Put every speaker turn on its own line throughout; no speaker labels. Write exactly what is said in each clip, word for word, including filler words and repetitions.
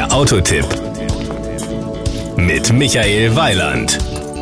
Der Autotipp mit Michael Weiland.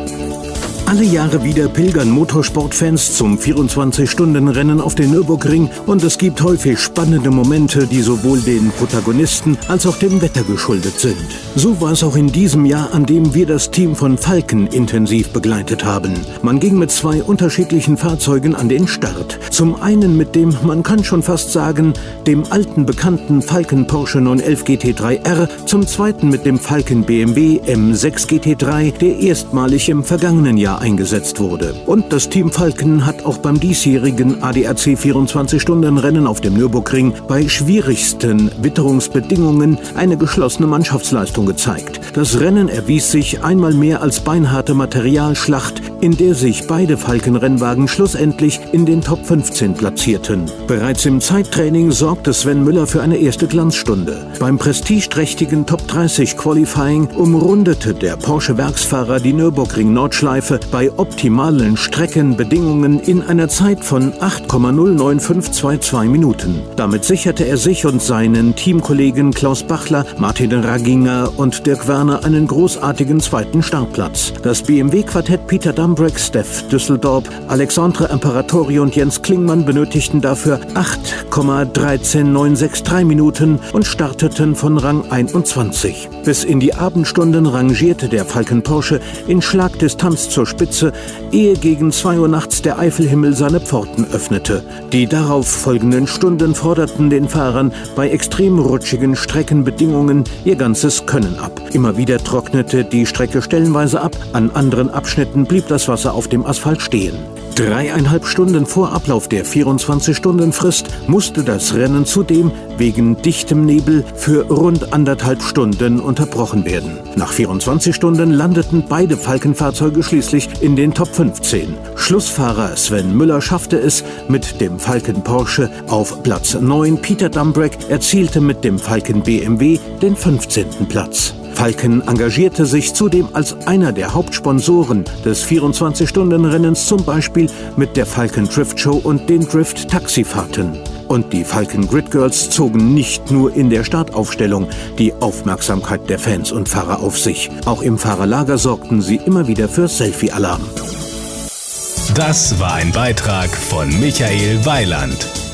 Alle Jahre wieder pilgern Motorsportfans zum vierundzwanzig-Stunden-Rennen auf den Nürburgring und es gibt häufig spannende Momente, die sowohl den Protagonisten als auch dem Wetter geschuldet sind. So war es auch in diesem Jahr, an dem wir das Team von Falken intensiv begleitet haben. Man ging mit zwei unterschiedlichen Fahrzeugen an den Start. Zum einen mit dem, man kann schon fast sagen, dem alten bekannten Falken Porsche neun elf G T drei R, zum zweiten mit dem Falken B M W M sechs G T drei, der erstmalig im vergangenen Jahr eingesetzt wurde. Und das Team Falken hat auch beim diesjährigen A D A C vierundzwanzig-Stunden-Rennen auf dem Nürburgring bei schwierigsten Witterungsbedingungen eine geschlossene Mannschaftsleistung gezeigt. Das Rennen erwies sich einmal mehr als beinharte Materialschlacht, in der sich beide Falken-Rennwagen schlussendlich in den Top fünfzehn platzierten. Bereits im Zeittraining sorgte Sven Müller für eine erste Glanzstunde. Beim prestigeträchtigen Top dreißig Qualifying umrundete der Porsche-Werksfahrer die Nürburgring-Nordschleife bei optimalen Streckenbedingungen in einer Zeit von acht Komma null neun fünf zwei zwei Minuten. Damit sicherte er sich und seinen Teamkollegen Klaus Bachler, Martin Raginger und Dirk Werner einen großartigen zweiten Startplatz. Das B M W-Quartett Peter Dambrek, Stef Düsseldorp, Alexandre Imperatori und Jens Klingmann benötigten dafür acht Komma eins drei neun sechs drei Minuten und starteten von Rang einundzwanzig. Bis in die Abendstunden rangierte der Falken Porsche in Schlagdistanz zur Spitze, ehe gegen zwei Uhr nachts der Eifelhimmel seine Pforten öffnete. Die darauf folgenden Stunden forderten den Fahrern bei extrem rutschigen Streckenbedingungen ihr ganzes Können ab. Immer wieder trocknete die Strecke stellenweise ab, an anderen Abschnitten blieb das Wasser auf dem Asphalt stehen. Dreieinhalb Stunden vor Ablauf der vierundzwanzig-Stunden-Frist musste das Rennen zudem wegen dichtem Nebel für rund anderthalb Stunden unterbrochen werden. Nach vierundzwanzig Stunden landeten beide Falken-Fahrzeuge schließlich in den Top fünfzehn. Schlussfahrer Sven Müller schaffte es mit dem Falken Porsche auf Platz neun. Peter Dambrek erzielte mit dem Falken B M W den fünfzehnten Platz. Falken engagierte sich zudem als einer der Hauptsponsoren des vierundzwanzig-Stunden-Rennens, zum Beispiel mit der Falken Drift Show und den Drift-Taxifahrten. Und die Falken Grid Girls zogen nicht nur in der Startaufstellung die Aufmerksamkeit der Fans und Fahrer auf sich. Auch im Fahrerlager sorgten sie immer wieder für Selfie-Alarm.
Das war ein Beitrag von Michael Weiland.